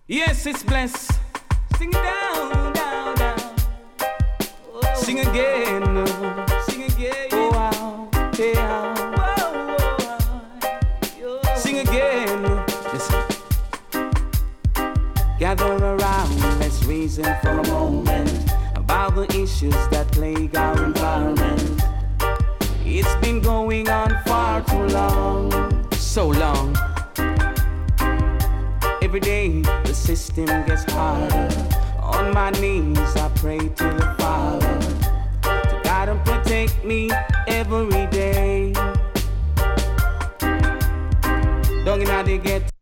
Yes, it's blessed. Sing it down, down, down. Oh. Sing again, sing again. Oh, wow, yeah. Sing again. Listen. Gather around, let's reason for a moment about the issues that plague our environment. It's been going on far too long, so long. Every day the system gets harder. On my knees I pray to the Father to guide and protect me every day. Don't get out there get